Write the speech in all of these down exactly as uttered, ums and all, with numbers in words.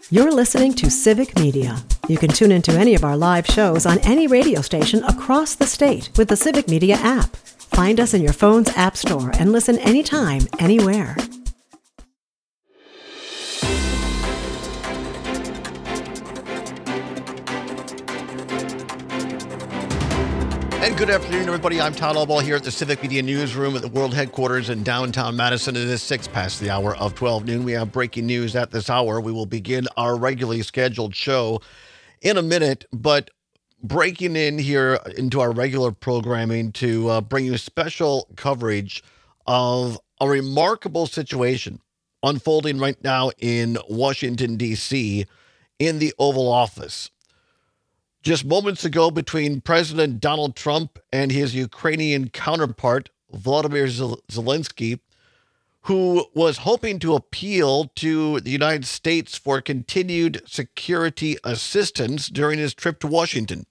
You're listening to Civic Media. You can tune into any of our live shows on any radio station across the state with the Civic Media app. Find us in your phone's app store and listen anytime, anywhere. And good afternoon, everybody. I'm Todd Albaugh here at the Civic Media Newsroom at the World Headquarters in downtown Madison. It is six past the hour of twelve noon. We have breaking news at this hour. We will begin our regularly scheduled show in a minute, but breaking in here into our regular programming to uh, bring you special coverage of a remarkable situation unfolding right now in Washington, D C, in the Oval Office. Just moments ago, between President Donald Trump and his Ukrainian counterpart, Volodymyr Zelensky, who was hoping to appeal to the United States for continued security assistance during his trip to Washington.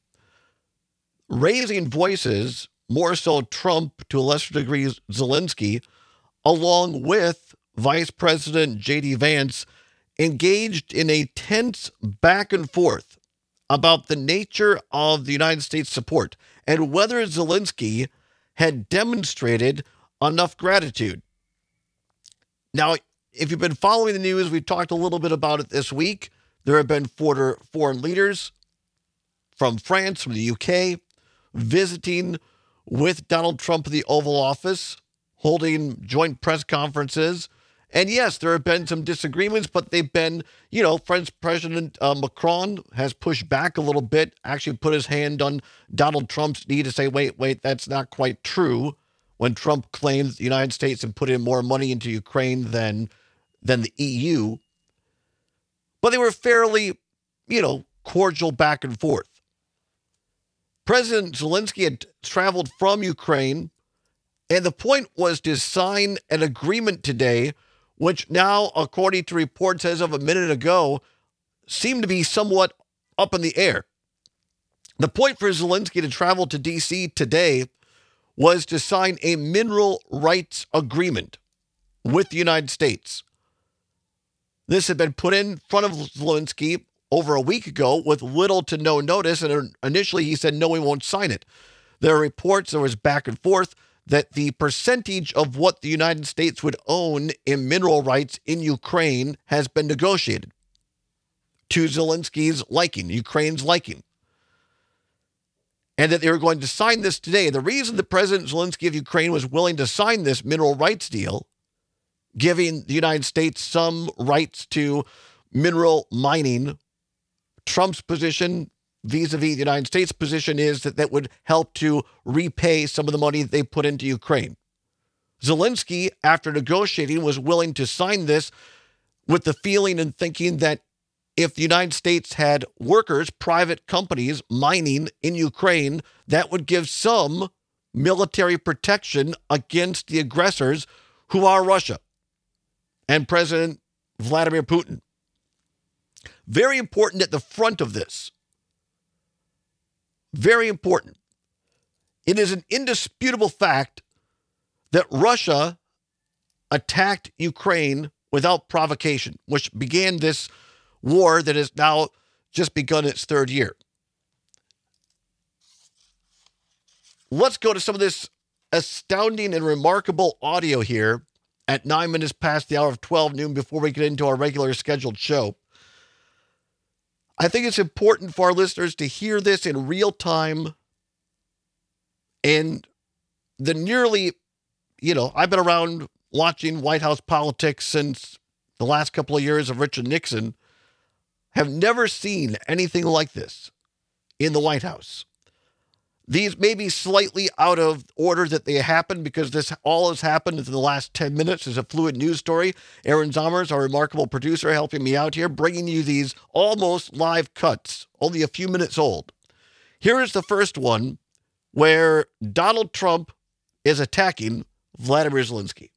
Raising voices, more so Trump, to a lesser degree Zelensky, along with Vice President J D Vance, engaged in a tense back and forth about the nature of the United States support and whether Zelensky had demonstrated enough gratitude. Now, if you've been following the news, we've talked a little bit about it this week. There have been foreign leaders from France, from the U K, visiting with Donald Trump in the Oval Office, holding joint press conferences. And yes, there have been some disagreements, but they've been, you know, French President uh, Macron has pushed back a little bit, actually put his hand on Donald Trump's knee to say, wait, wait, that's not quite true, when Trump claims the United States had put in more money into Ukraine than, than the E U. But they were fairly, you know, cordial back and forth. President Zelensky had traveled from Ukraine, and the point was to sign an agreement today which now, according to reports as of a minute ago, seem to be somewhat up in the air. The point for Zelensky to travel to D C today was to sign a mineral rights agreement with the United States. This had been put in front of Zelensky over a week ago with little to no notice, and initially he said, no, we won't sign it. There are reports, there was back and forth, that the percentage of what the United States would own in mineral rights in Ukraine has been negotiated to Zelensky's liking, Ukraine's liking, and that they were going to sign this today. The reason that President Zelensky of Ukraine was willing to sign this mineral rights deal, giving the United States some rights to mineral mining, Trump's position vis-a-vis the United States position is that that would help to repay some of the money that they put into Ukraine. Zelensky, after negotiating, was willing to sign this with the feeling and thinking that if the United States had workers, private companies mining in Ukraine, that would give some military protection against the aggressors who are Russia and President Vladimir Putin. Very important at the front of this. Very important. It is an indisputable fact that Russia attacked Ukraine without provocation, which began this war that has now just begun its third year. Let's go to some of this astounding and remarkable audio here at nine minutes past the hour of twelve noon before we get into our regular scheduled show. I think it's important for our listeners to hear this in real time. And the nearly, you know, I've been around watching White House politics since the last couple of years of Richard Nixon, have never seen anything like this in the White House. These may be slightly out of order that they happened because this all has happened in the last ten minutes. It's a fluid news story. Aaron Zomers, our remarkable producer, helping me out here, bringing you these almost live cuts, only a few minutes old. Here is the first one where Donald Trump is attacking Vladimir Zelensky.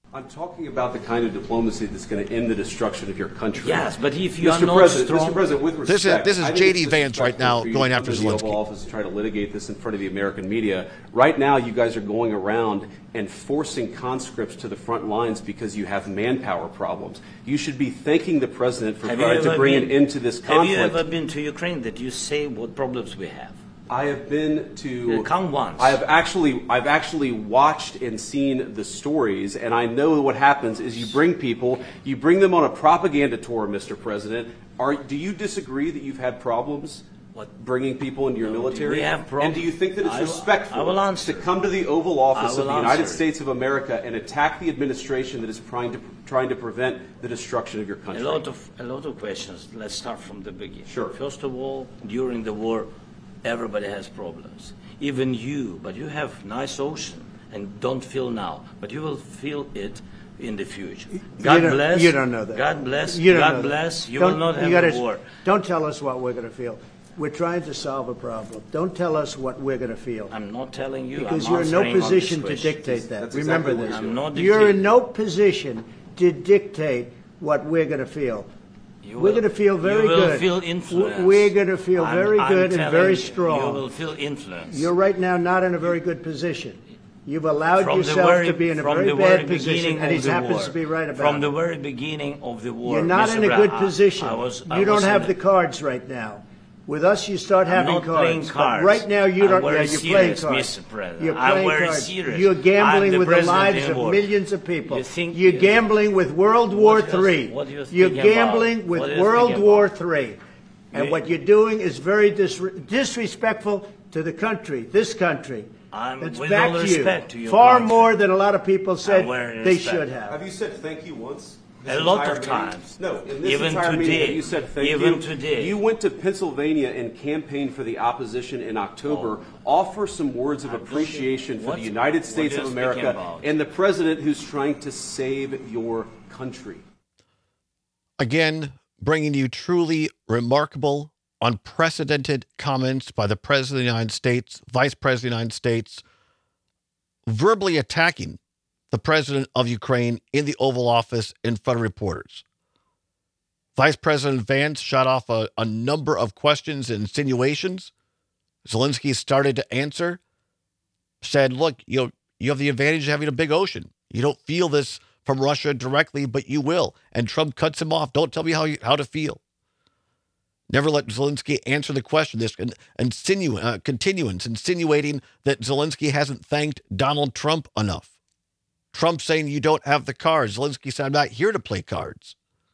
I'm talking about the kind of diplomacy that's going to end the destruction of your country. Yes, but if you Mister are not President, strong... Mister President, with This is- respect, this is I think J D it's Vance right now disrespectful for you going to after come to the Zelensky. Oval Office to try to litigate this in front of the American media. Right now, you guys are going around and forcing conscripts to the front lines because you have manpower problems. You should be thanking the President for Have you trying to ever bring been- an end to this Have conflict. you ever been to Ukraine that you say what problems we have? I have been to. Yeah, come once. I have actually, I've actually watched and seen the stories, and I know what happens is you bring people, you bring them on a propaganda tour, Mister President. Are do you disagree that you've had problems What? bringing people into your No, military? we have problems. And do you think that it's I will- respectful I will answer. to come to the Oval Office I of the will United answer. States of America and attack the administration that is trying to trying to prevent the destruction of your A country? lot of a lot of questions. Let's start from the beginning. Sure. First of all, during the war, everybody has problems. Even you, but you have nice ocean and don't feel now, but you will feel it in the future. God don't- bless. you don't know that. God bless. You don't know God that. bless. You Don't- will not have you gotta- a war. Don't tell us what we're going to feel. We're trying to solve a problem. Don't tell us what we're going to feel. I'm not telling you. Because I'm you're in no answering on this position to question. dictate that. That's Remember exactly what this. you're I'm not You're dictating. in no position to dictate what we're going to feel. You We're will- going to feel very you will good. Feel influence. We're going to feel I'm- very I'm good and telling very you, strong. You will feel influence. You're right now not in a very good position. You've allowed From the yourself very- to be in a from very the very bad position, beginning and he of the happens war. to be right about From it. the very beginning of the war. You're not Mister in a Brown, good I- position. I was- I you don't was have in the cards right now. With us, you start I'm having not cards. playing But cards. right now, you I'm don't. very Yeah, you're serious, playing cards. Mister President. You're I'm playing very cards. serious. You're I'm gambling the with the president lives in of war. millions of people. You think- you're gambling with World War What you- Three. what you You're thinking gambling about? with What you World thinking War about? Three, and You- what you're doing is very dis- disrespectful to the country, this country. I'm- That's with back all to respect you, to your far country. more than a lot of people said I'm very they respect. should have. Have you said thank you once? This A lot entire of meeting? times. No, in this Even entire meeting, today. have you said thank Even you? today. You went to Pennsylvania and campaigned for the opposition in October. Offer some words of I'm looking- appreciation for what- the United what States you're of speaking America about. and the president who's trying to save your country. Again, bringing you truly remarkable, unprecedented comments by the President of the United States, Vice President of the United States, verbally attacking the President of Ukraine in the Oval Office in front of reporters. Vice President Vance shot off a, a number of questions and insinuations. Zelensky started to answer, said, look, you know, you have the advantage of having a big ocean. You don't feel this from Russia directly, but you will. And Trump cuts him off. Don't tell me how you, how to feel. Never let Zelensky answer the question. This insinu- uh, continuance, insinuating that Zelensky hasn't thanked Donald Trump enough. Trump saying you don't have the cards. Zelensky said, I'm not here to play cards.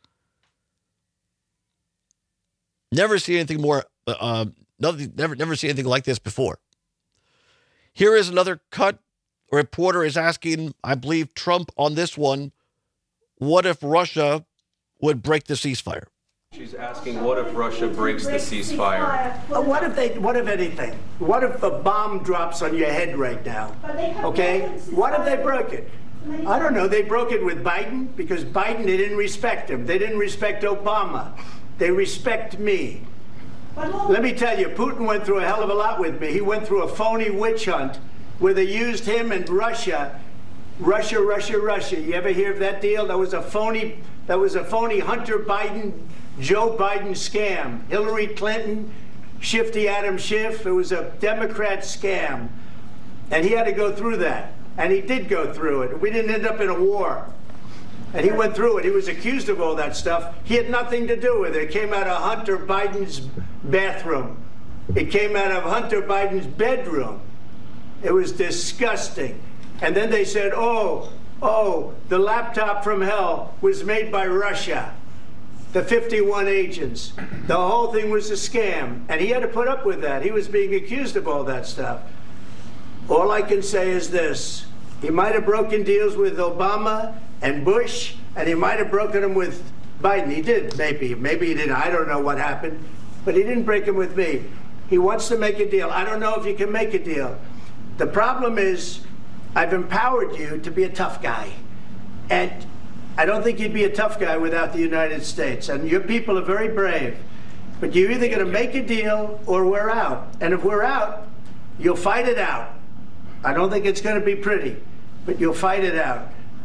Never see anything more, uh, nothing, never, never see anything like this before. Here is another cut. A reporter is asking, I believe, Trump on this one, what if Russia would break the ceasefire? She's asking, what if Russia breaks the ceasefire? Uh, What if they? What if anything? What if a bomb drops on your head right now? Okay. What if they broke it? I don't know. They broke it with Biden because Biden, they didn't respect him. They didn't respect Obama. They respect me. Let me tell you, Putin went through a hell of a lot with me. He went through a phony witch hunt where they used him and Russia, Russia, Russia, Russia. You ever hear of that deal? That was a phony. That was a phony Hunter Biden, Joe Biden scam. Hillary Clinton, Shifty Adam Schiff. It was a Democrat scam, and he had to go through that. And he did go through it. We didn't end up in a war. And he went through it. He was accused of all that stuff. He had nothing to do with it. It came out of Hunter Biden's bathroom. It came out of Hunter Biden's bedroom. It was disgusting. And then they said, oh, oh, the laptop from hell was made by Russia. The fifty-one agents. The whole thing was a scam. And he had to put up with that. He was being accused of all that stuff. All I can say is this. He might have broken deals with Obama and Bush, and he might have broken them with Biden. He did, maybe. Maybe he didn't. I don't know what happened. But he didn't break them with me. He wants to make a deal. I don't know if you can make a deal. The problem is I've empowered you to be a tough guy. And I don't think you'd be a tough guy without the United States. And your people are very brave. But you're either going to make a deal or we're out. And if we're out, you'll fight it out. I don't think it's going to be pretty, but you'll fight it out.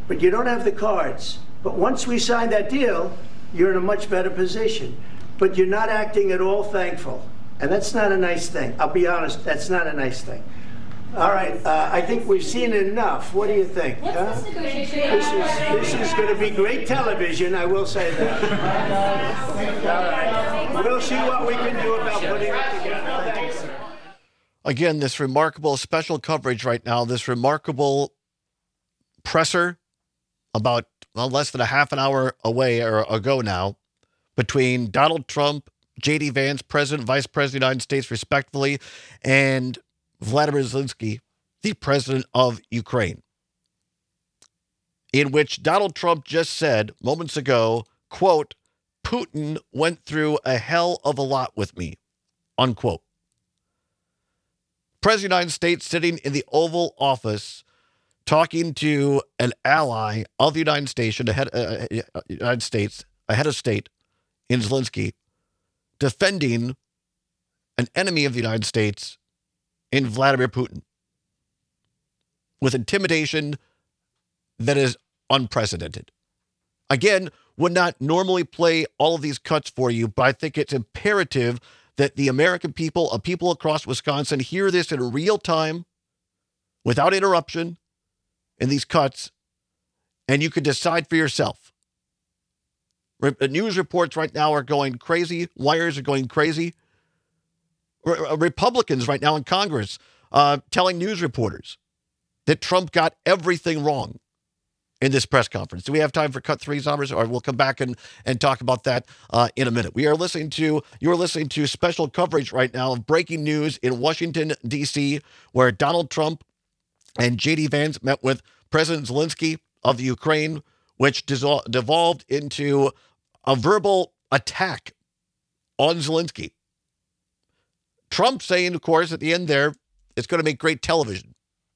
but you don't have the cards. But once we sign that deal, you're in a much better position. But you're not acting at all thankful. And that's not a nice thing. I'll be honest, that's not a nice thing. All right, uh, I think we've seen enough. What do you think? What's huh? this negotiation? This is, this is going to be great television, I will say that. All right. We'll see what we can do about putting it together. Thanks. Again, this remarkable special coverage right now, this remarkable presser about well, less than a half an hour away or ago now between Donald Trump, J D Vance, President, Vice President of the United States, respectfully, and Vladimir Zelensky, the president of Ukraine, in which Donald Trump just said moments ago, quote, Putin went through a hell of a lot with me, unquote. President of the United States sitting in the Oval Office talking to an ally of the United States, a head, uh, United States, a head of state in Zelensky, defending an enemy of the United States in Vladimir Putin with intimidation that is unprecedented. Again, would not normally play all of these cuts for you, but I think it's imperative that the American people, uh, people across Wisconsin, hear this in real time, without interruption, in these cuts, and you can decide for yourself. Re- news reports right now are going crazy. Wires are going crazy. Re- Republicans right now in Congress uh, telling news reporters that Trump got everything wrong in this press conference. Do we have time for cut three, Zombers? Or we'll come back and, and talk about that uh, in a minute. We are listening to, you're listening to special coverage right now of breaking news in Washington, D C, where Donald Trump and J D Vance met with President Zelensky of the Ukraine, which dissol- devolved into a verbal attack on Zelensky. Trump saying, of course, at the end there, it's going to make great television.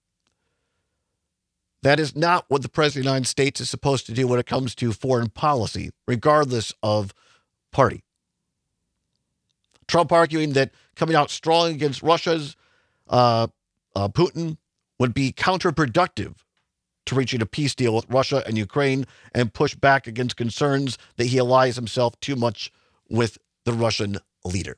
That is not what the President of the United States is supposed to do when it comes to foreign policy, regardless of party. Trump arguing that coming out strong against Russia's uh, uh, Putin would be counterproductive to reaching a peace deal with Russia and Ukraine and push back against concerns that he allies himself too much with the Russian leader.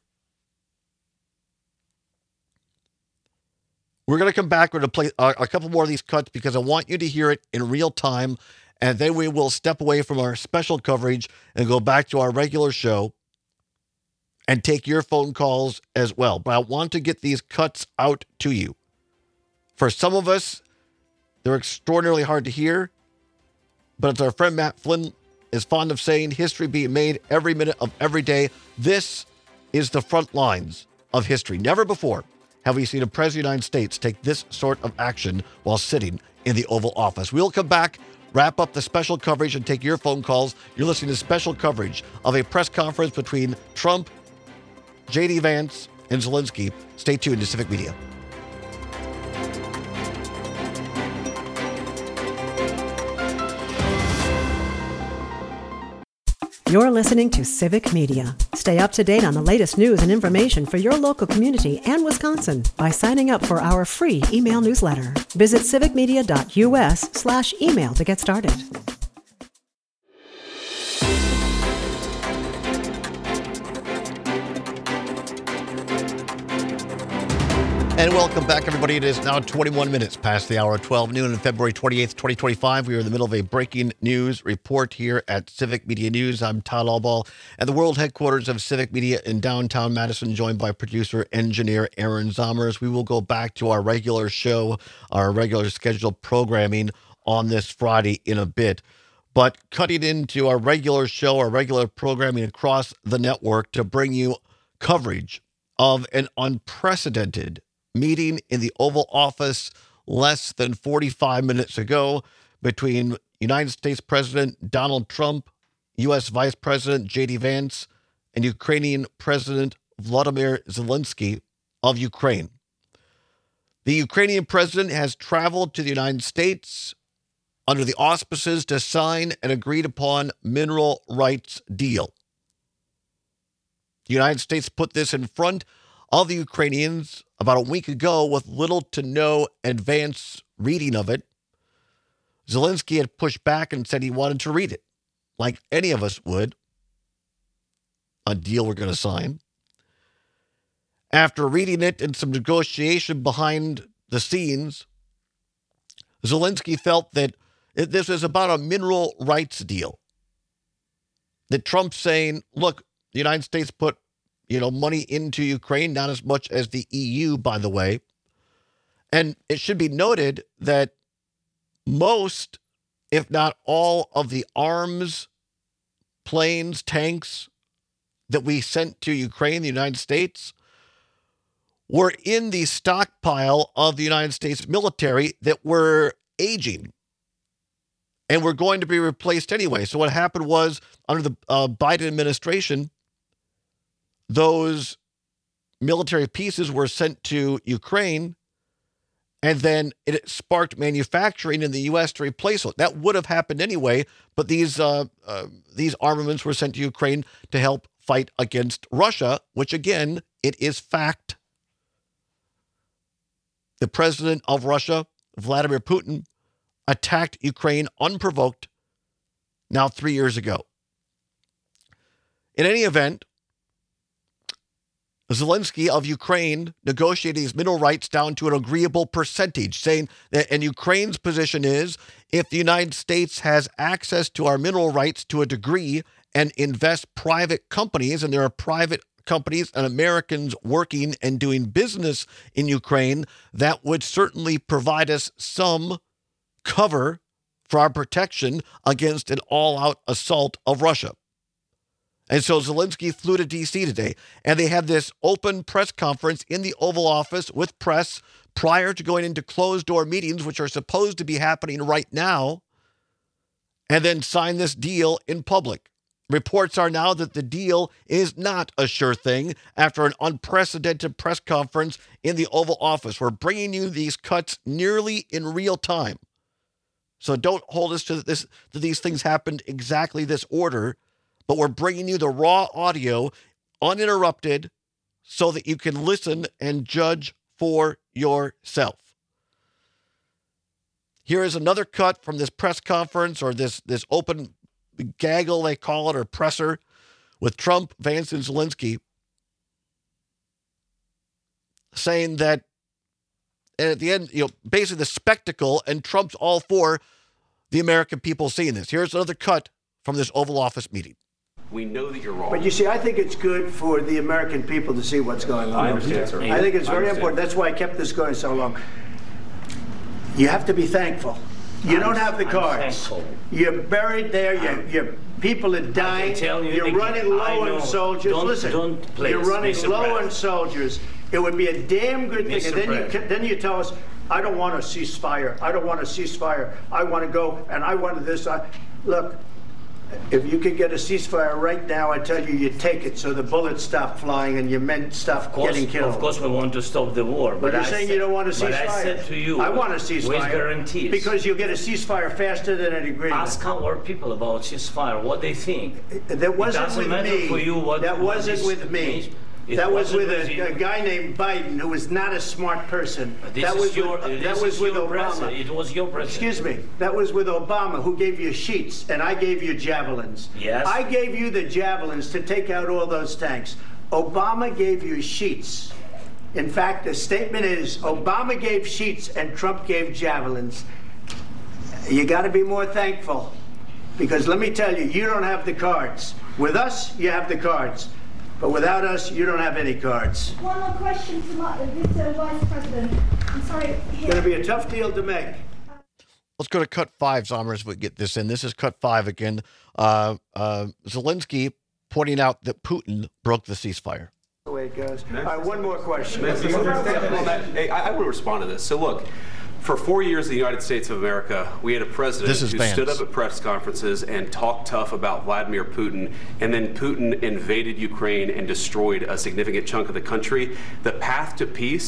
We're going to come back. We're going to play a, a couple more of these cuts because I want you to hear it in real time, and then we will step away from our special coverage and go back to our regular show and take your phone calls as well. But I want to get these cuts out to you. For some of us, they're extraordinarily hard to hear, but as our friend Matt Flynn is fond of saying, history being made every minute of every day. This is the front lines of history. Never before have we seen a president of the United States take this sort of action while sitting in the Oval Office. We'll come back, wrap up the special coverage, and take your phone calls. You're listening to special coverage of a press conference between Trump, J D Vance, and Zelensky. Stay tuned to Civic Media. You're listening to Civic Media. Stay up to date on the latest news and information for your local community and Wisconsin by signing up for our free email newsletter. Visit civicmedia.us slash email to get started. And welcome back, everybody. It is now twenty-one minutes past the hour of twelve noon on February twenty-eighth, twenty twenty-five. We are in the middle of a breaking news report here at Civic Media News. I'm Todd Allball at the world headquarters of Civic Media in downtown Madison, joined by producer, engineer Aaron Zommers. We will go back to our regular show, our regular scheduled programming on this Friday in a bit. But cutting into our regular show, our regular programming across the network to bring you coverage of an unprecedented meeting in the Oval Office less than forty-five minutes ago between United States President Donald Trump, U S Vice President J D Vance, and Ukrainian President Vladimir Zelensky of Ukraine. The Ukrainian president has traveled to the United States under the auspices to sign an agreed-upon mineral rights deal. The United States put this in front of the Ukrainians about a week ago with little to no advance reading of it. Zelensky had pushed back and said he wanted to read it, like any of us would, a deal we're going to sign. After reading it and some negotiation behind the scenes, Zelensky felt that this was about a mineral rights deal. That Trump's saying, look, the United States put, you know, money into Ukraine, not as much as the E U, by the way. And it should be noted that most, if not all, of the arms, planes, tanks that we sent to Ukraine, the United States, were in the stockpile of the United States military that were aging and were going to be replaced anyway. So what happened was, under the uh, Biden administration, those military pieces were sent to Ukraine, and then it sparked manufacturing in the U S to replace it. That would have happened anyway, but these uh, uh, these armaments were sent to Ukraine to help fight against Russia, which, again, it is fact. The president of Russia, Vladimir Putin, attacked Ukraine unprovoked now three years ago. In any event, Zelensky of Ukraine negotiated these mineral rights down to an agreeable percentage, saying that, and Ukraine's position is, if the United States has access to our mineral rights to a degree and invest private companies, and there are private companies and Americans working and doing business in Ukraine, that would certainly provide us some cover for our protection against an all-out assault of Russia. And so Zelensky flew to D C today, and they had this open press conference in the Oval Office with press prior to going into closed-door meetings, which are supposed to be happening right now, and then sign this deal in public. Reports are now that the deal is not a sure thing after an unprecedented press conference in the Oval Office. We're bringing you these cuts nearly in real time. So don't hold us to this, that these things happened exactly this order, but we're bringing you the raw audio uninterrupted so that you can listen and judge for yourself. Here is another cut from this press conference, or this, this open gaggle, they call it, or presser, with Trump, Vance, and Zelensky, saying that, and at the end, you know, basically the spectacle, and Trump's all for the American people seeing this. Here's another cut from this Oval Office meeting. We know that you're wrong. But you see, I think it's good for the American people to see what's going on. I understand, sir. I think it's very important. That's why I kept this going so long. You have to be thankful. You don't have the cards. You're buried there. You're, you're people are dying. You you're running low on soldiers. Don't, Listen, don't please, you're running Mister low President. on soldiers. It would be a damn good thing. Mister And then President. you then you tell us, I don't want a ceasefire. I don't want a ceasefire. I want to go, and I want this. I, look, if you could get a ceasefire right now, I tell you, you take it so the bullets stop flying and your men stop Of course, getting killed. of course we want to stop the war. But But, you're I saying said, you don't want a ceasefire. But I said to you, I want a ceasefire. with guarantees. Because you'll get a ceasefire faster than an agreement. Ask our people about ceasefire, what they think. That wasn't doesn't with matter me. for you what- that what wasn't is- with me. It That was wasn't with with a, you. a guy named Biden, who was not a smart person. This that is was your, with, this that was is with your Obama. president. It was your president. Excuse me. That was with Obama, who gave you sheets, and I gave you javelins. Yes. I gave you the javelins to take out all those tanks. Obama gave you sheets. In fact, the statement is Obama gave sheets and Trump gave javelins. You got to be more thankful, because let me tell you, you don't have the cards. With us, you have the cards. But without us, you don't have any cards. One more question to my, this uh, Vice President. I'm sorry. It's going to be a tough deal to make. Let's go to cut five, Zommers, if we get this in. This is cut five again. Uh, uh, Zelensky pointing out that Putin broke the ceasefire. The way it goes. All right, one more question. Hey, I, I want to respond to this. So look, for four years in the United States of America, we had a president This is who Vance. stood up at press conferences and talked tough about Vladimir Putin, and then Putin invaded Ukraine and destroyed a significant chunk of the country. The path to peace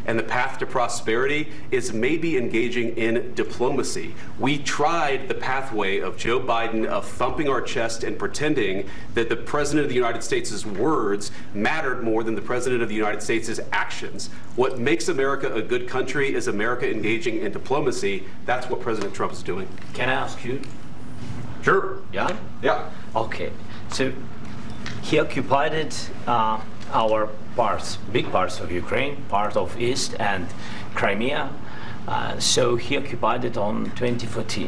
And the path to prosperity is maybe engaging in diplomacy. We tried the pathway of Joe Biden of thumping our chest and pretending that the President of the United States' words mattered more than the President of the United States' actions. What makes America a good country is America engaging in diplomacy. That's what President Trump is doing. Can I ask you? Sure. Yeah? Yeah. Okay. So he occupied it, uh, our parts, big parts of Ukraine, part of East and Crimea. Uh, so he occupied it on twenty fourteen.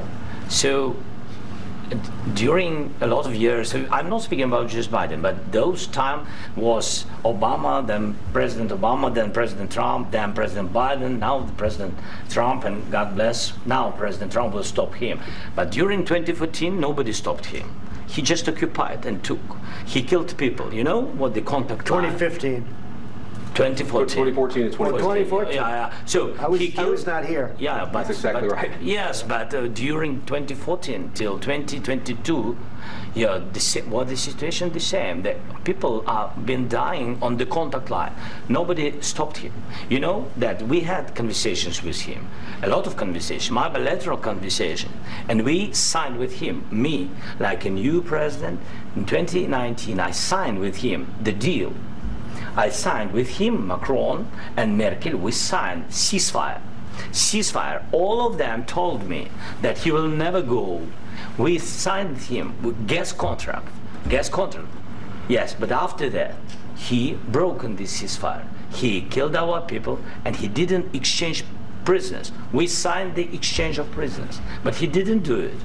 So uh, during a lot of years, so I'm not speaking about just Biden, but those time was Obama, then President Obama, then President Trump, then President Biden, now the President Trump, and God bless, now President Trump will stop him. But during twenty fourteen, nobody stopped him. He just occupied and took. He killed people. You know what the contact twenty fifteen. twenty fourteen. twenty fourteen and twenty fourteen. twenty fourteen. Yeah, yeah. So I was, he killed, I was not here. Yeah, but That's exactly but, right. Yes, but uh, during twenty fourteen till twenty twenty-two, yeah, the sa- what the situation the same. The people have been dying on the contact line. Nobody stopped him. You know that we had conversations with him, a lot of conversation, my bilateral conversation, and we signed with him. Me, like a new president in twenty nineteen, I signed with him the deal. I signed with him, Macron and Merkel, we signed ceasefire. Ceasefire. All of them told me that he will never go. We signed with him with gas contract. Gas contract. Yes, but after that, he broken this ceasefire. He killed our people and he didn't exchange prisoners. We signed the exchange of prisoners, but he didn't do it.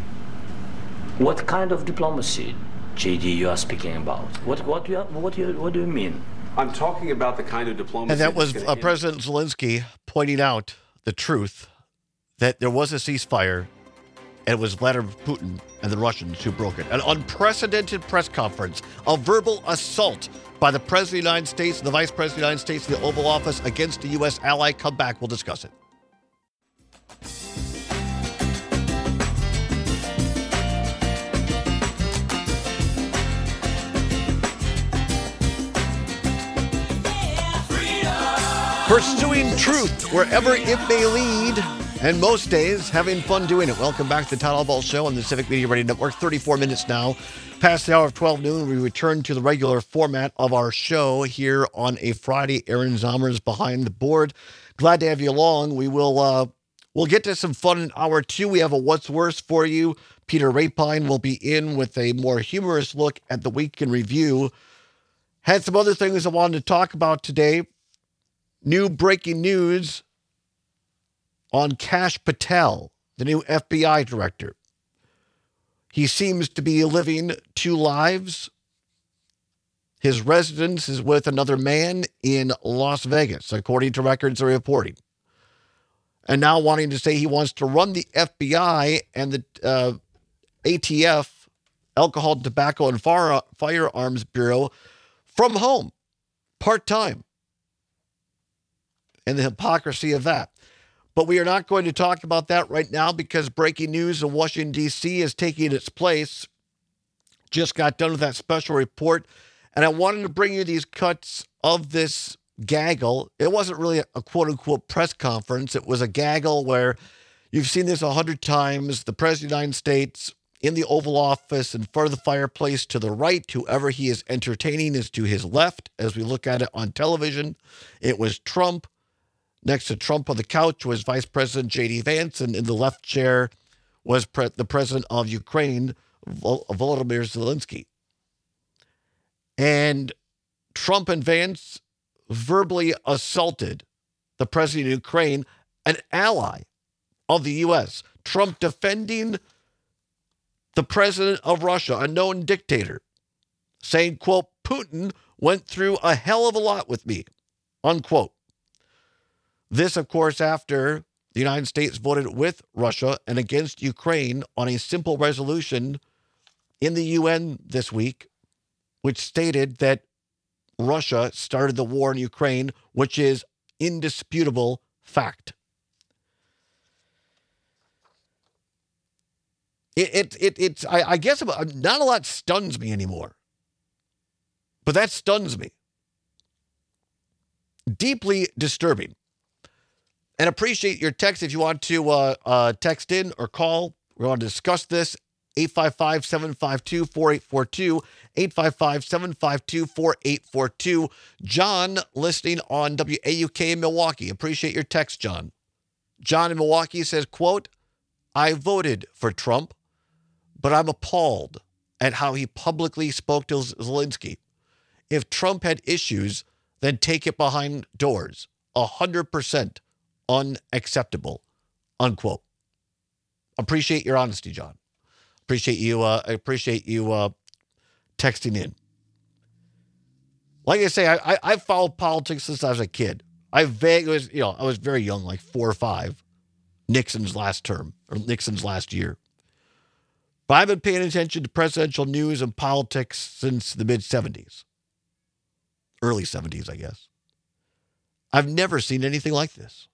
What kind of diplomacy, J D, you are speaking about? What, what, you are, what, you, what do you mean? I'm talking about the kind of diplomacy. And that was that's uh, gonna President Zelensky pointing out the truth that there was a ceasefire and it was Vladimir Putin and the Russians who broke it. An unprecedented press conference, a verbal assault by the President of the United States and the Vice President of the United States in the Oval Office against a U S ally. Come back, we'll discuss it. Pursuing truth wherever it may lead, and most days having fun doing it. Welcome back to the Todd Albaugh Show on the Civic Media Radio Network. thirty-four minutes now past the hour of twelve noon. We return to the regular format of our show here on a Friday. Aaron Zommer's behind the board. Glad to have you along. We will uh, we'll get to some fun in hour two. We have a What's Worse for you. Peter Rapine will be in with a more humorous look at the week in review. Had some other things I wanted to talk about today. New breaking news on Kash Patel, the new F B I director. He seems to be living two lives. His residence is with another man in Las Vegas, according to records are reporting. And now wanting to say he wants to run the F B I and the uh, A T F, Alcohol, Tobacco, and Fire, Firearms Bureau, from home, part-time. And the hypocrisy of that. But we are not going to talk about that right now because breaking news in Washington, D C is taking its place. Just got done with that special report. And I wanted to bring you these cuts of this gaggle. It wasn't really a quote-unquote press conference. It was a gaggle where you've seen this a hundred times. The President of the United States in the Oval Office in front of the fireplace to the right. Whoever he is entertaining is to his left. As we look at it on television, it was Trump. Next to Trump on the couch was Vice President J D Vance, and in the left chair was pre- the President of Ukraine, Vol- Volodymyr Zelensky. And Trump and Vance verbally assaulted the President of Ukraine, an ally of the U S. Trump defending the President of Russia, a known dictator, saying, quote, Putin went through a hell of a lot with me, unquote. This, of course, after the United States voted with Russia and against Ukraine on a simple resolution in the U N this week, which stated that Russia started the war in Ukraine, which is indisputable fact. It, it, it it's, I, I guess not a lot stuns me anymore, but that stuns me. deeply disturbing. And appreciate your text if you want to uh, uh, text in or call. We want to discuss this. eight five five, seven five two, four eight four two, eight five five, seven five two, four eight four two. John, listening on W A U K in Milwaukee. Appreciate your text, John. John in Milwaukee says, quote, I voted for Trump, but I'm appalled at how he publicly spoke to Zelensky. If Trump had issues, then take it behind doors. one hundred percent unacceptable, unquote. Appreciate your honesty, John. Appreciate you. Uh, I appreciate you uh, texting in. Like I say, I, I I followed politics since I was a kid. I vaguely was, you know, I was very young, like four or five. Nixon's last term or Nixon's last year. But I've been paying attention to presidential news and politics since the mid seventies, early seventies, I guess. I've never seen anything like this.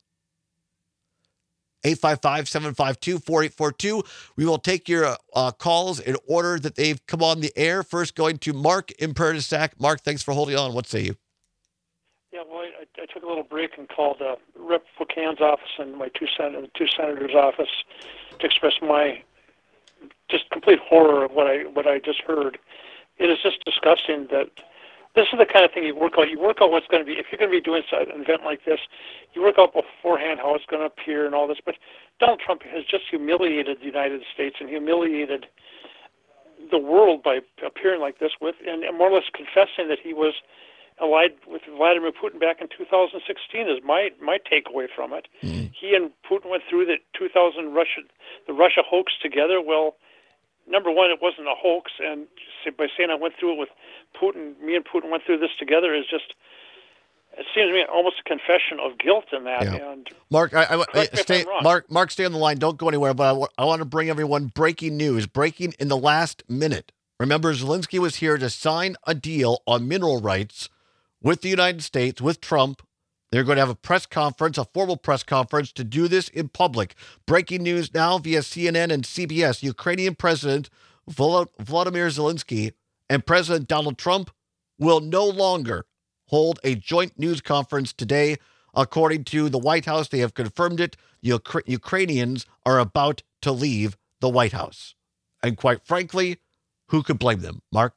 eight five five, seven five two, four eight four two. We will take your uh, calls in order that they've come on the air. First going to Mark in Perdisac. Mark, thanks for holding on. What say you? Yeah, well, I, I took a little break and called uh, Rep Foucan's office and my two, sen- the two senators' office to express my just complete horror of what I what I just heard. It is just disgusting that this is the kind of thing you work out. You work out what's going to be, if you're going to be doing an event like this, you work out beforehand how it's going to appear and all this. But Donald Trump has just humiliated the United States and humiliated the world by appearing like this with, and more or less confessing that he was allied with Vladimir Putin back in two thousand sixteen is my my takeaway from it. Mm. He and Putin went through the two thousand Russia, the Russia hoax together. Well, number one, it wasn't a hoax, and by saying I went through it with Putin, me and Putin went through this together is just, it seems to me almost a confession of guilt in that. Yeah. And Mark, I, I, I stay, Mark, Mark, stay on the line. Don't go anywhere. But I, w- I want to bring everyone breaking news, breaking in the last minute. Remember, Zelensky was here to sign a deal on mineral rights with the United States, with Trump. They're going to have a press conference, a formal press conference to do this in public. Breaking news now via C N N and C B S. Ukrainian President Vol- Volodymyr Zelensky and President Donald Trump will no longer hold a joint news conference today. According to the White House, they have confirmed it. Ukra- Ukrainians are about to leave the White House. And quite frankly, who could blame them? Mark?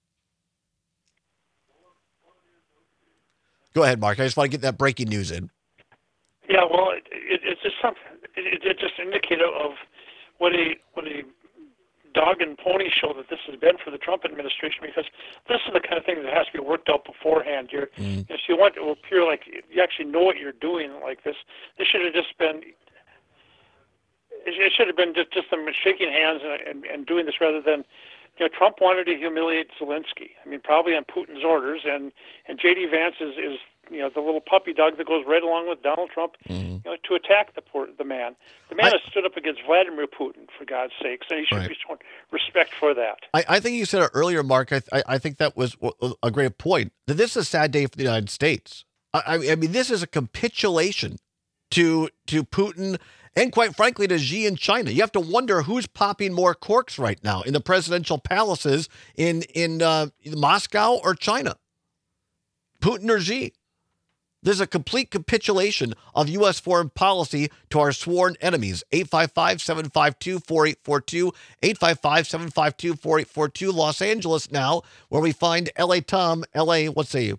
Go ahead, Mark. I just want to get that breaking news in. Yeah, well, it, it, it's just something. It, it just indicated of what a what a dog and pony show that this has been for the Trump administration, because this is the kind of thing that has to be worked out beforehand. You're, mm. If you want to appear like you actually know what you're doing like this, this should have just been. It should have been just, just them shaking hands and, and, and doing this rather than. You know, Trump wanted to humiliate Zelensky. I mean, probably on Putin's orders, and, and J D Vance is, is, you know, the little puppy dog that goes right along with Donald Trump, mm-hmm. you know, to attack the poor, the man. The man I, has stood up against Vladimir Putin, for God's sakes, and he should right. be shown respect for that. I, I think you said it earlier, Mark. I, I, I think that was a great point. That this is a sad day for the United States. I, I mean, this is a capitulation to to Putin and, quite frankly, to Xi in China. You have to wonder who's popping more corks right now in the presidential palaces in, in uh, Moscow or China. Putin or Xi. There's a complete capitulation of U S foreign policy to our sworn enemies. eight five five, seven five two, four eight four two, eight five five, seven five two, four eight four two. Los Angeles now, where we find L A Tom. L A, what say you?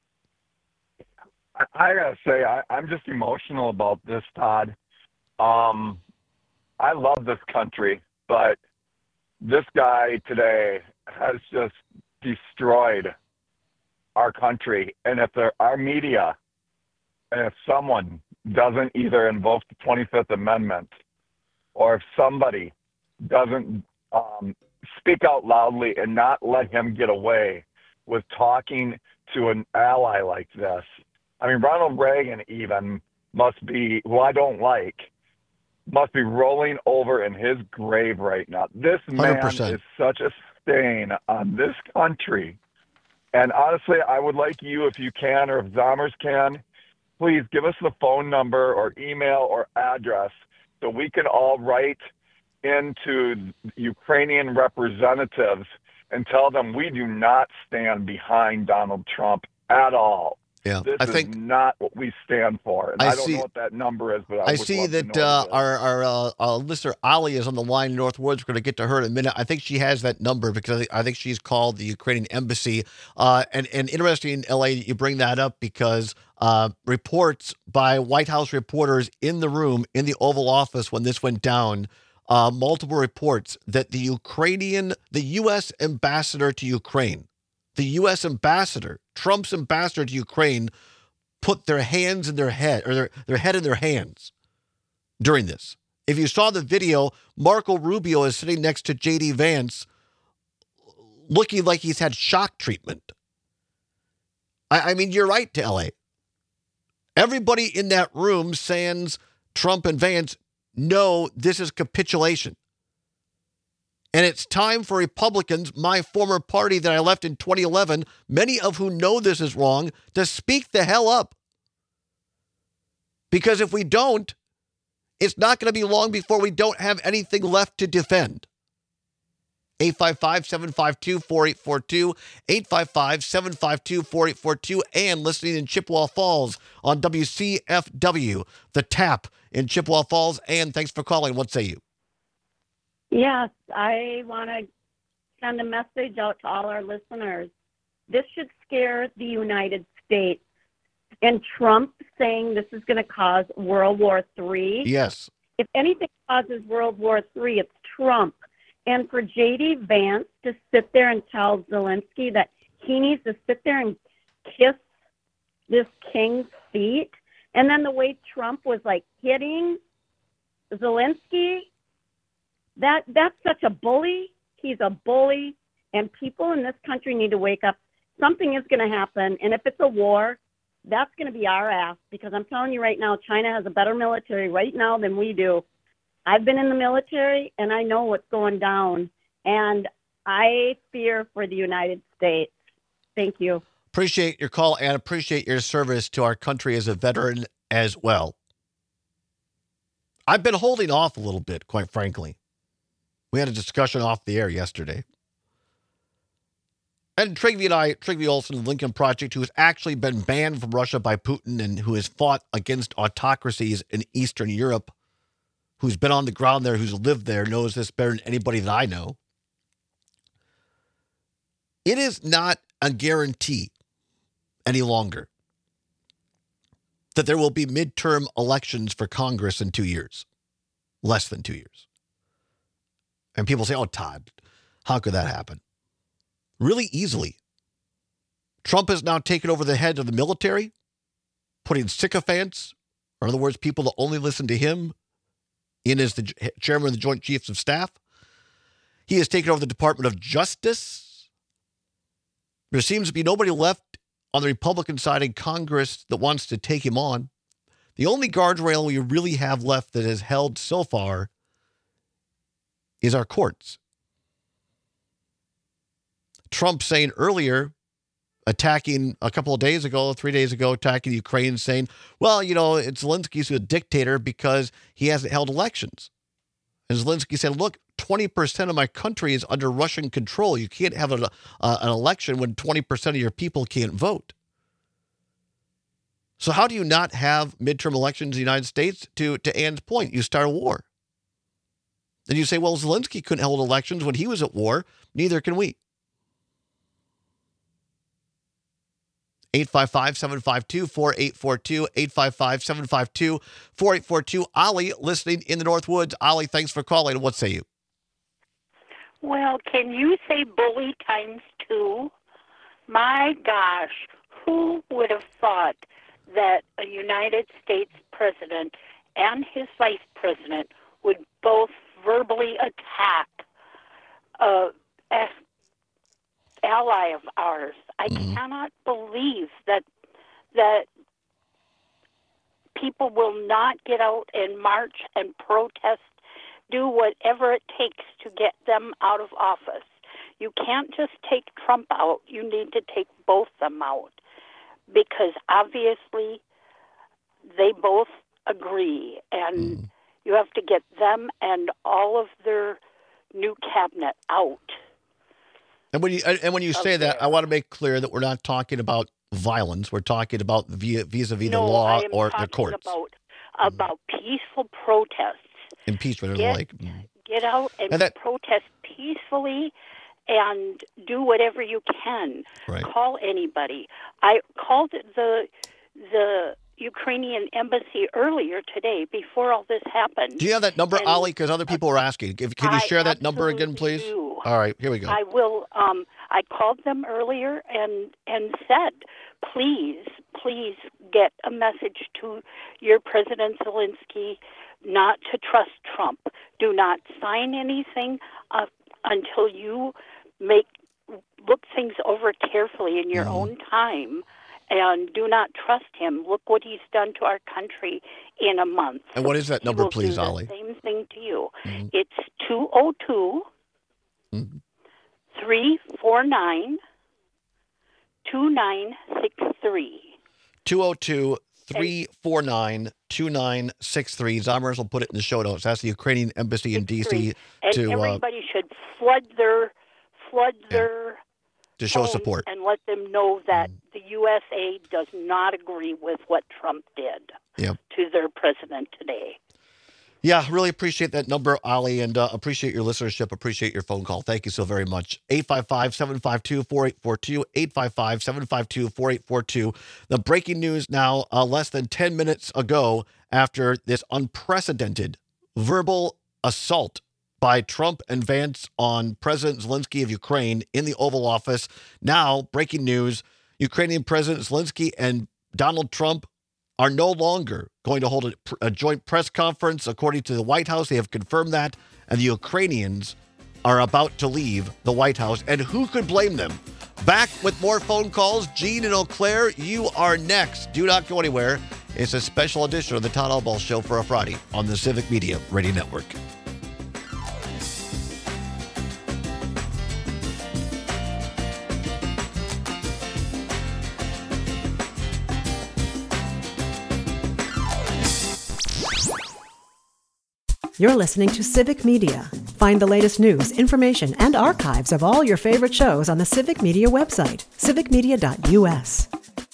I, I got to say, I, I'm just emotional about this, Todd. Um, I love this country, but this guy today has just destroyed our country. And if there, our media, and if someone doesn't either invoke the twenty-fifth Amendment, or if somebody doesn't um, speak out loudly and not let him get away with talking to an ally like this. I mean, Ronald Reagan even must be, who I don't like, must be rolling over in his grave right now. This man one hundred percent is such a stain on this country. And honestly, I would like you, if you can, or if Zommers can, please give us the phone number or email or address so we can all write into Ukrainian representatives and tell them we do not stand behind Donald Trump at all. Yeah, This I is think not what we stand for. And I I, don't see- know what that number is, but I, I would see love to that know uh, what it is. our our, uh, our listener Ali is on the line in North Woods. We're going to get to her in a minute. I think she has that number because I think, I think she's called the Ukrainian embassy. Uh, and and interesting in L A that you bring that up because uh, reports by White House reporters in the room in the Oval Office when this went down, uh, multiple reports that the Ukrainian, the U S ambassador to Ukraine, the U S ambassador, Trump's ambassador to Ukraine, put their hands in their head or their, their head in their hands during this. If you saw the video, Marco Rubio is sitting next to J D Vance looking like he's had shock treatment. I, I mean, you're right to L A. Everybody in that room, sans Trump and Vance, know this is capitulation. And it's time for Republicans, my former party that I left in twenty eleven, many of who know this is wrong, to speak the hell up. Because if we don't, it's not going to be long before we don't have anything left to defend. eight five five, seven five two, four eight four two, eight five five, seven five two, four eight four two, and listening in Chippewa Falls on W C F W, The Tap in Chippewa Falls. And thanks for calling. What say you? Yes, I want to send a message out to all our listeners. This should scare the United States. And Trump saying this is going to cause World War Three. Yes. If anything causes World War Three, it's Trump. And for J D Vance to sit there and tell Zelensky that he needs to sit there and kiss this king's feet, and then the way Trump was like hitting Zelensky, that that's such a bully. He's a bully, and people in this country need to wake up. Something is going to happen, and if it's a war, that's going to be our ass, because I'm telling you right now, China has a better military right now than we do. I've been in the military, and I know what's going down, and I fear for the United States. Thank you. Appreciate your call and appreciate your service to our country as a veteran as well. I've been holding off a little bit, quite frankly. We had a discussion off the air yesterday. And Trygve and I, Trygve Olsen of the Lincoln Project, who has actually been banned from Russia by Putin and who has fought against autocracies in Eastern Europe, who's been on the ground there, who's lived there, knows this better than anybody that I know. It is not a guarantee any longer that there will be midterm elections for Congress in two years, less than two years. And people say, oh, Todd, how could that happen? Really easily. Trump has now taken over the head of the military, putting sycophants, or in other words, people that only listen to him, in as the chairman of the Joint Chiefs of Staff. He has taken over the Department of Justice. There seems to be nobody left on the Republican side in Congress that wants to take him on. The only guardrail we really have left that has held so far is our courts. Trump saying earlier, attacking a couple of days ago, three days ago, attacking Ukraine, saying, well, you know, it's Zelensky's a dictator because he hasn't held elections. And Zelensky said, look, twenty percent of my country is under Russian control. You can't have a, uh, an election when twenty percent of your people can't vote. So how do you not have midterm elections in the United States? To, to Ann's point, you start a war. Then you say, well, Zelensky couldn't hold elections when he was at war. Neither can we. eight five five, seven five two, four eight four two, eight five five, seven five two, four eight four two. Ollie, listening in the North Woods. Ollie, thanks for calling. What say you? Well, can you say bully times two? My gosh, who would have thought that a United States president and his vice president would both verbally attack a ally of ours? I mm-hmm. cannot believe that that people will not get out and march and protest, do whatever it takes to get them out of office. You can't just take Trump out. You need to take both them out, because obviously they both agree, and mm. you have to get them and all of their new cabinet out. And when you and when you say that, I want to make clear that we're not talking about violence. We're talking about via, vis-a-vis no, the law I am or talking the courts. About, about peaceful protests. Impeachment Get, and the like. Mm. Get out and, and that, protest peacefully and do whatever you can. Right. Call anybody. I called the the Ukrainian embassy earlier today before all this happened. Do you have that number, Ali? Because other people are asking. Can you share I that number again, please? Do. All right, here we go. I will. Um, I called them earlier and and said, please, please get a message to your President Zelensky not to trust Trump. Do not sign anything uh, until you make look things over carefully in your mm. own time. And do not trust him. Look what he's done to our country in a month. And what is that number, please, do Ali? The same thing to you. Mm-hmm. It's two oh two, three four nine, two nine six three. two oh two, three four nine, two nine six three. Zomers will put it in the show notes. That's the Ukrainian embassy in D C And to everybody uh, should flood their flood yeah. their to show support and let them know that mm. the U S A does not agree with what Trump did yep. to their president today. Yeah, really appreciate that number, Ali, and uh, appreciate your listenership. Appreciate your phone call. Thank you so very much. eight five five, seven five two, four eight four two, eight five five, seven five two, four eight four two. The breaking news now, uh, less than ten minutes ago, after this unprecedented verbal assault by Trump and Vance on President Zelensky of Ukraine in the Oval Office. Now, breaking news, Ukrainian President Zelensky and Donald Trump are no longer going to hold a, a joint press conference. According to the White House, they have confirmed that, and the Ukrainians are about to leave the White House. And who could blame them? Back with more phone calls. Gene and Eau Claire, you are next. Do not go anywhere. It's a special edition of the Todd Albaugh Show for a Friday on the Civic Media Radio Network. You're listening to Civic Media. Find the latest news, information, and archives of all your favorite shows on the Civic Media website, civic media dot u s.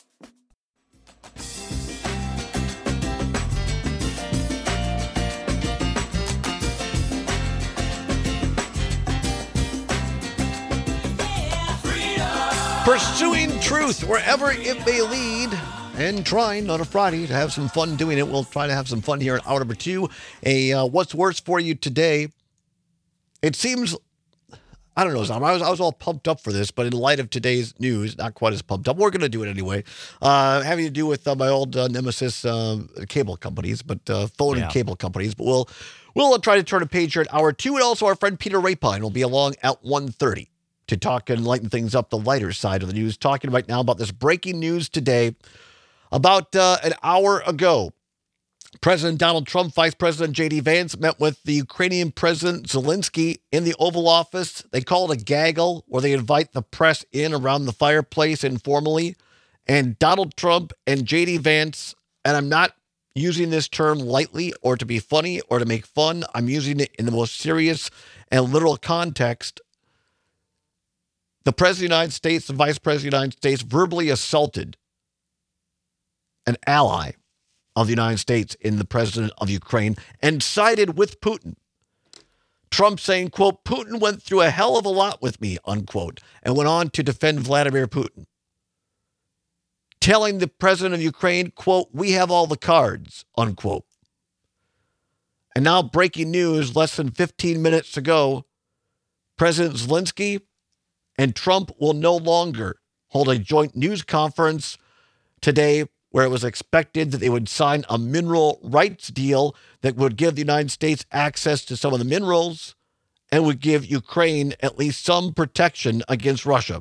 Pursuing truth wherever it may lead. And trying on a Friday to have some fun doing it. We'll try to have some fun here in hour number two. A uh, what's worse for you today? It seems, I don't know, Zom, I was I was all pumped up for this, but in light of today's news, not quite as pumped up. We're going to do it anyway. Uh, having to do with uh, my old uh, nemesis, uh, cable companies, but uh, phone yeah. and cable companies. But we'll we'll try to turn a page here at hour two, and also our friend Peter Rapine will be along at one thirty to talk and lighten things up, the lighter side of the news. Talking right now about this breaking news today. About uh, an hour ago, President Donald Trump, Vice President J D Vance met with the Ukrainian President Zelensky in the Oval Office. They call it a gaggle, where they invite the press in around the fireplace informally. And Donald Trump and J D Vance, and I'm not using this term lightly or to be funny or to make fun. I'm using it in the most serious and literal context. The President of the United States, the Vice President of the United States, verbally assaulted an ally of the United States in the president of Ukraine and sided with Putin. Trump saying, quote, Putin went through a hell of a lot with me, unquote, and went on to defend Vladimir Putin. Telling the president of Ukraine, quote, we have all the cards, unquote. And now breaking news less than fifteen minutes ago, President Zelensky and Trump will no longer hold a joint news conference today where it was expected that they would sign a mineral rights deal that would give the United States access to some of the minerals and would give Ukraine at least some protection against Russia.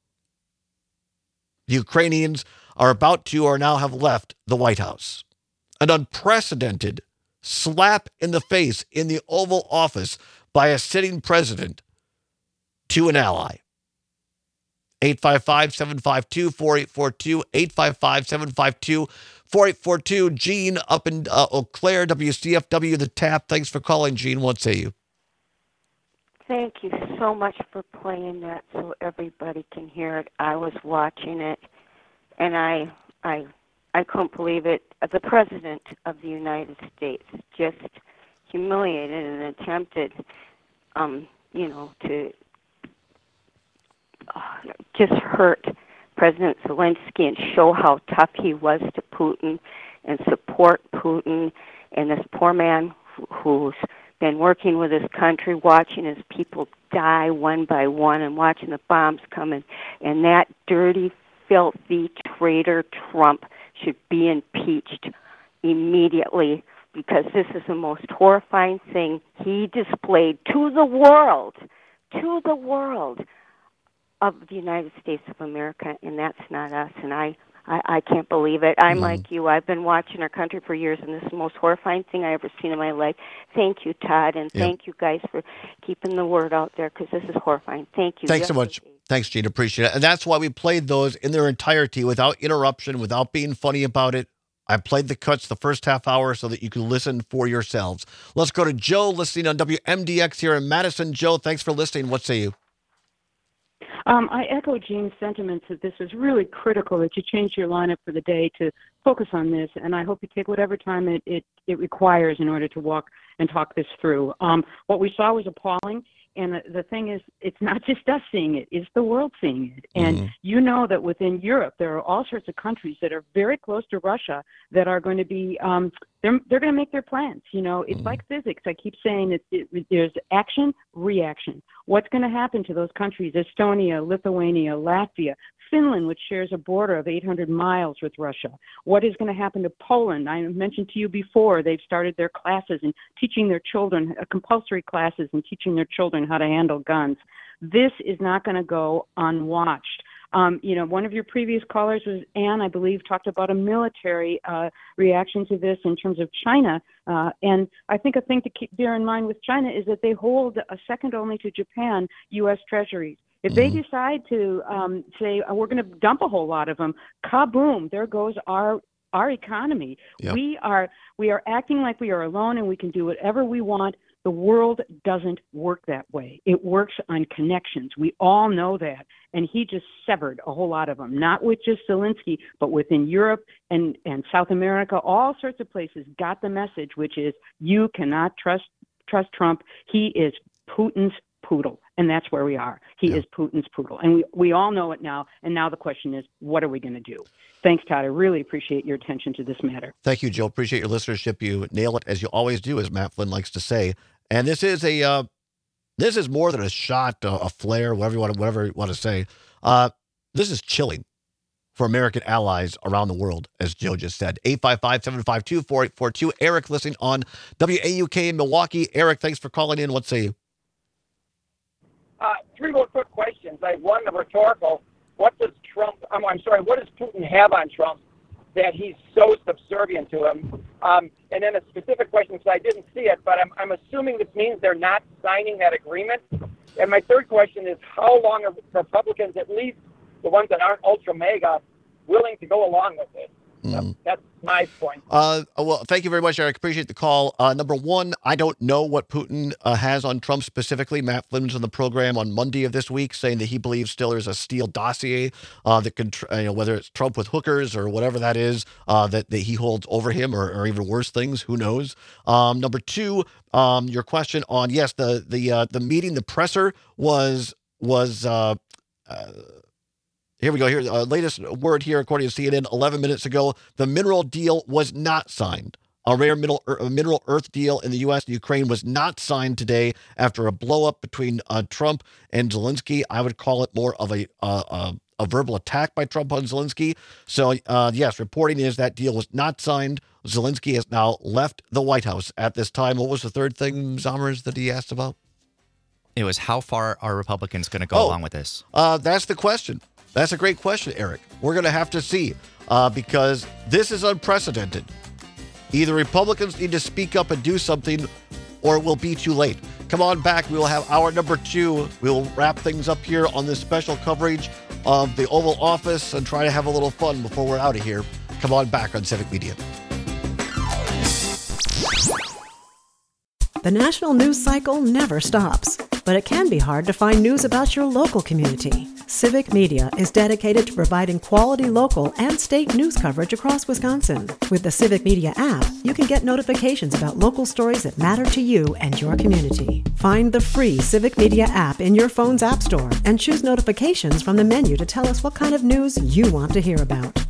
The Ukrainians are about to or now have left the White House. An unprecedented slap in the face in the Oval Office by a sitting president to an ally. eight five five, seven five two, four eight four two, eight five five, seven five two, four eight four two. Gene up in uh, Eau Claire, W C F W, The Tap. Thanks for calling, Gene. What say you? Thank you so much for playing that so everybody can hear it. I was watching it, and I, I, I couldn't believe it. The President of the United States just humiliated and attempted, um, you know, to uh, just hurt President Zelensky and show how tough he was to Putin and support Putin and this poor man who's been working with his country, watching his people die one by one and watching the bombs come in. And that dirty, filthy traitor Trump should be impeached immediately, because this is the most horrifying thing he displayed to the world, to the world of the United States of America, and that's not us. And I, I, I can't believe it. I'm mm. like you. I've been watching our country for years, and this is the most horrifying thing I've ever seen in my life. Thank you, Todd, and yeah. thank you guys for keeping the word out there, because this is horrifying. Thank you. Thanks so much. Thanks, Gene. Appreciate it. And that's why we played those in their entirety without interruption, without being funny about it. I played the cuts the first half hour so that you can listen for yourselves. Let's go to Joe, listening on W M D X here in Madison. Joe, thanks for listening. What say you? Um, I echo Gene's sentiments that this is really critical that you change your lineup for the day to focus on this, and I hope you take whatever time it, it, it requires in order to walk and talk this through. Um, what we saw was appalling. And the, the thing is, it's not just us seeing it, it's the world seeing it. And mm-hmm. you know that within Europe, there are all sorts of countries that are very close to Russia that are going to be, um, they're, they're going to make their plans. You know, it's mm-hmm. like physics. I keep saying it, it, there's action, reaction. What's going to happen to those countries? Estonia, Lithuania, Latvia, Finland, which shares a border of eight hundred miles with Russia. What is going to happen to Poland? I mentioned to you before, they've started their classes and teaching their children, uh, compulsory classes and teaching their children how to handle guns. This is not going to go unwatched. Um, you know, one of your previous callers was Ann, I believe, talked about a military uh, reaction to this in terms of China. Uh, and I think a thing to keep bear in mind with China is that they hold a second only to Japan U S treasuries. If they decide to um, say, oh, we're going to dump a whole lot of them, kaboom, there goes our our economy. Yep. We are we are acting like we are alone and we can do whatever we want. The world doesn't work that way. It works on connections. We all know that. And he just severed a whole lot of them, not with just Zelensky, but within Europe and, and South America. All sorts of places got the message, which is you cannot trust trust Trump. He is Putin's poodle. And that's where we are. He yeah. is Putin's poodle. And we, we all know it now. And now the question is, what are we going to do? Thanks, Todd. I really appreciate your attention to this matter. Thank you, Joe. Appreciate your listenership. You nail it, as you always do, as Matt Flynn likes to say. And this is a uh, this is more than a shot, a, a flare, whatever you want to, whatever you want to say. Uh, this is chilling for American allies around the world, as Joe just said. eight five five, seven five two, four eight four two. Eric listening on W A U K in Milwaukee. Eric, thanks for calling in. What say you? Uh, three more quick questions. I have one, the rhetorical. What does Trump, I'm, I'm sorry, what does Putin have on Trump that he's so subservient to him? Um, and then a specific question, because I didn't see it, but I'm, I'm assuming this means they're not signing that agreement. And my third question is, how long are Republicans, at least the ones that aren't ultra mega, willing to go along with it? Mm. So that's my point. Uh, well, thank you very much, Eric. Appreciate the call. Uh, number one, I don't know what Putin uh, has on Trump specifically. Matt Flynn was on the program on Monday of this week saying that he believes still there's a Steele dossier uh, that could, you know, whether it's Trump with hookers or whatever that is, uh, that, that he holds over him, or, or even worse things. Who knows? Um, number two, um, your question on, yes, the the uh, the meeting, the presser was was. Uh, uh, Here we go. Here, uh, latest word here, according to C N N, eleven minutes ago, the mineral deal was not signed. A rare mineral, er, mineral earth deal in the U S and Ukraine was not signed today after a blow-up between uh, Trump and Zelensky. I would call it more of a uh, uh, a verbal attack by Trump on Zelensky. So, uh, yes, reporting is that deal was not signed. Zelensky has now left the White House at this time. What was the third thing, Zommers, that he asked about? It was, how far are Republicans going to go oh, along with this? Uh, that's the question. That's a great question, Eric. We're going to have to see uh, because this is unprecedented. Either Republicans need to speak up and do something, or it will be too late. Come on back. We will have hour number two. We will wrap things up here on this special coverage of the Oval Office and try to have a little fun before we're out of here. Come on back on Civic Media. The national news cycle never stops. but it can be hard to find news about your local community. Civic Media is dedicated to providing quality local and state news coverage across Wisconsin. With the Civic Media app, you can get notifications about local stories that matter to you and your community. Find the free Civic Media app in your phone's app store and choose notifications from the menu to tell us what kind of news you want to hear about.